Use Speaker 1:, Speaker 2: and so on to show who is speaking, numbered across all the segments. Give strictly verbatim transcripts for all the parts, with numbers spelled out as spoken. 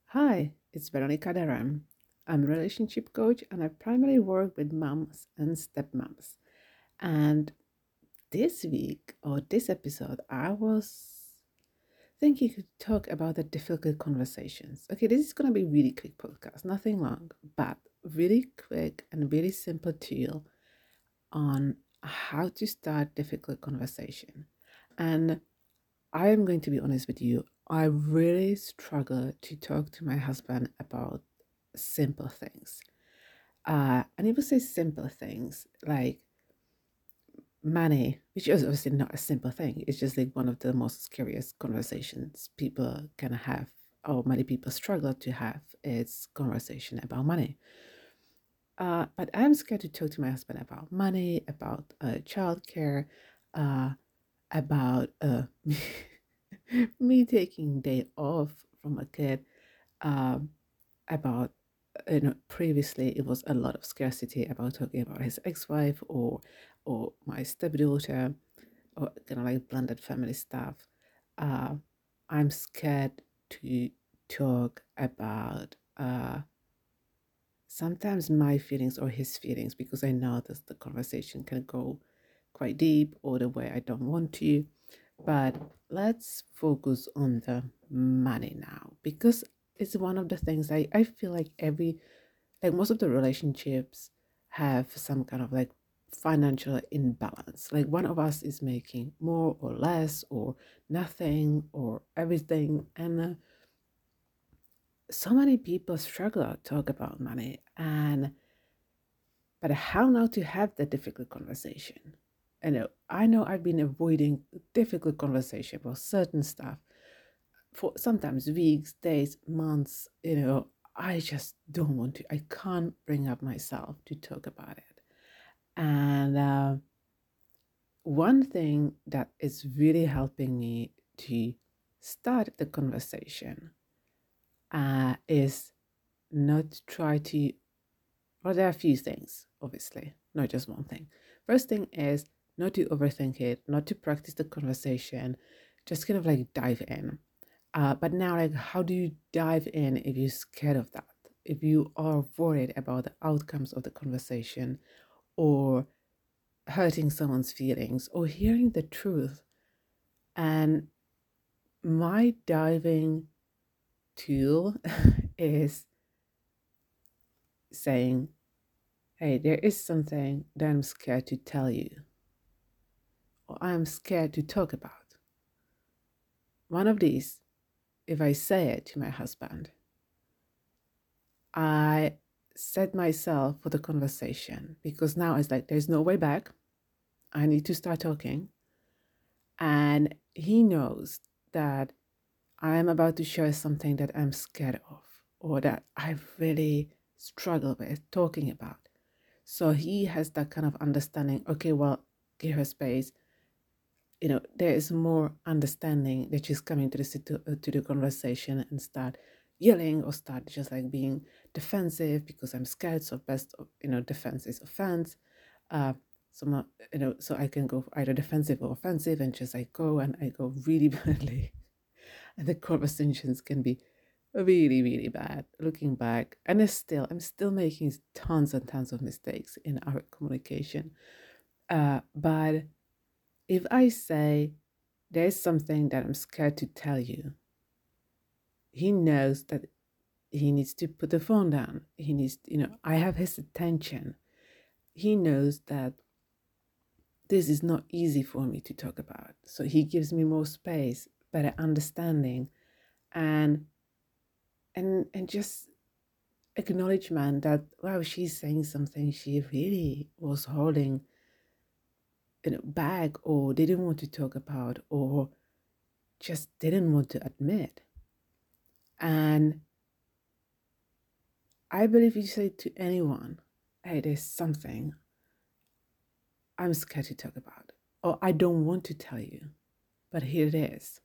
Speaker 1: Hi, it's Veronica Daran. I'm a relationship coach and I primarily work with moms and stepmoms. And this week or this episode, I was thinking to talk about the difficult conversations. Okay, this is going to be a really quick podcast, nothing long, but really quick and really simple tool on how to start difficult conversation. And I am going to be honest with you. I really struggle to talk to my husband about simple things. Uh, and even say simple things like money, which is obviously not a simple thing. It's just like one of the most scariest conversations people can have, or many people struggle to have. It's conversation about money. Uh, but I'm scared to talk to my husband about money, about uh, childcare, uh, about uh, me taking day off from a kid, um, about you know previously it was a lot of scarcity about talking about his ex-wife or or my stepdaughter or kind of like blended family stuff. Uh, I'm scared to talk about uh, sometimes my feelings or his feelings because I know that the conversation can go quite deep or the way I don't want to. But let's focus on the money now because it's one of the things I, I feel like every, like most of the relationships have some kind of like financial imbalance. Like one of us is making more or less or nothing or everything. And uh, so many people struggle to talk about money. And, but how now to have the difficult conversation? I know, I know I've been avoiding difficult conversation about certain stuff for sometimes weeks, days, months, you know, I just don't want to. I can't bring up myself to talk about it. And uh, one thing that is really helping me to start the conversation uh, is not try to, well, there are a few things, obviously, not just one thing. First thing is not to overthink it, not to practice the conversation, just kind of like dive in. Uh, but now, like, how do you dive in if you're scared of that? If you are worried about the outcomes of the conversation or hurting someone's feelings or hearing the truth? And my diving tool is saying, hey, there is something that I'm scared to tell you or I'm scared to talk about. One of these, if I say it to my husband, I set myself for the conversation because now it's like there's no way back. I need to start talking. And he knows that I am about to share something that I'm scared of or that I really struggle with talking about. So he has that kind of understanding. Okay, well, give her space. You know, there is more understanding that she's coming to the situ- uh, to the conversation and start yelling or start just like being defensive because I'm scared. So best, you know, defense is offense. Uh, so my, you know, so I can go either defensive or offensive, and just I go and I go really badly, and the conversations can be really, really bad. Looking back, and it's still, I'm still making tons and tons of mistakes in our communication. Uh, but if I say there's something that I'm scared to tell you, he knows that he needs to put the phone down. He needs, you know, I have his attention. He knows that this is not easy for me to talk about. So he gives me more space, better understanding, and and and just acknowledgement that wow, she's saying something she really was holding in a bag or didn't want to talk about or just didn't want to admit. And I believe you say to anyone, hey, there's something I'm scared to talk about, or I don't want to tell you, but here it is.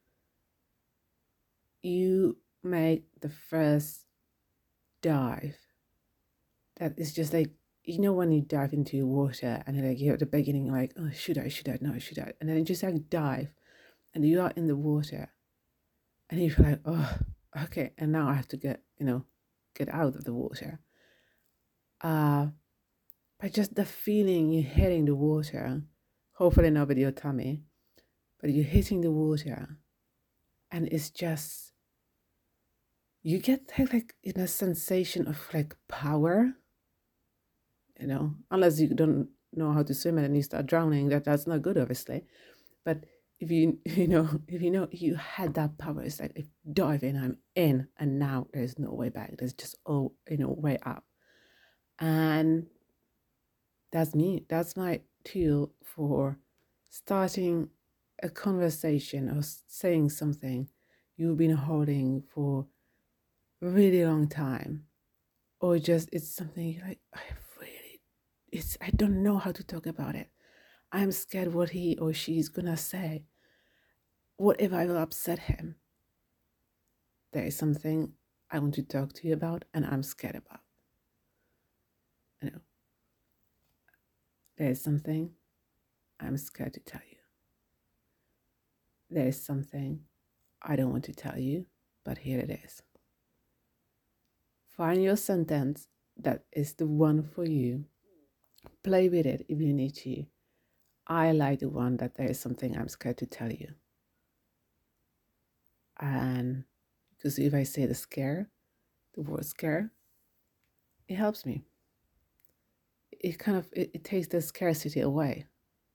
Speaker 1: You make the first dive that is just like, you know, when you dive into water and like you're at the beginning, like, oh, should I, should I, no, should I? And then you just like dive and you are in the water and you feel like, oh, Okay, and now I have to get, you know, get out of the water. Uh, but just the feeling you hitting the water, hopefully not with your tummy, but you're hitting the water, and it's just you get like, like in a sensation of like power, you know, unless you don't know how to swim and you start drowning, that that's not good, obviously. But if you you know if you know you had that power, it's like if dive in, I'm in, and now there's no way back. There's just oh you know way up, and that's me. That's my tool for starting a conversation or saying something you've been holding for a really long time, or just it's something you're like I really it's I don't know how to talk about it. I'm scared what he or she's gonna say. What if I will upset him? There is something I want to talk to you about and I'm scared about. You know, there is something I'm scared to tell you. There is something I don't want to tell you, but here it is. Find your sentence that is the one for you. Play with it if you need to. I like the one that there is something I'm scared to tell you. And because if I say the scare, the word scare, it helps me. It kind of it, it takes the scarcity away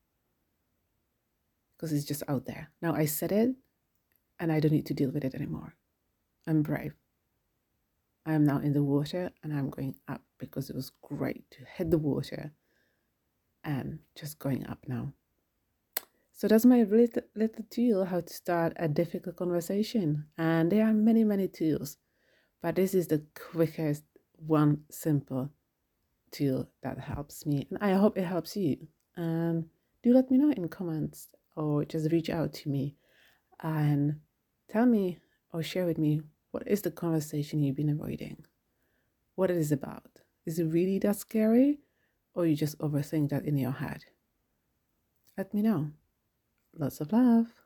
Speaker 1: because it's just out there. Now I said it and I don't need to deal with it anymore. I'm brave. I am now in the water and I'm going up because it was great to hit the water and just going up now. So that's my little, little tool how to start a difficult conversation. And there are many, many tools, but this is the quickest one simple tool that helps me. And I hope it helps you. And do let me know in comments or just reach out to me and tell me or share with me what is the conversation you've been avoiding, what it is about. Is it really that scary or you just overthink that in your head? Let me know. Lots of love.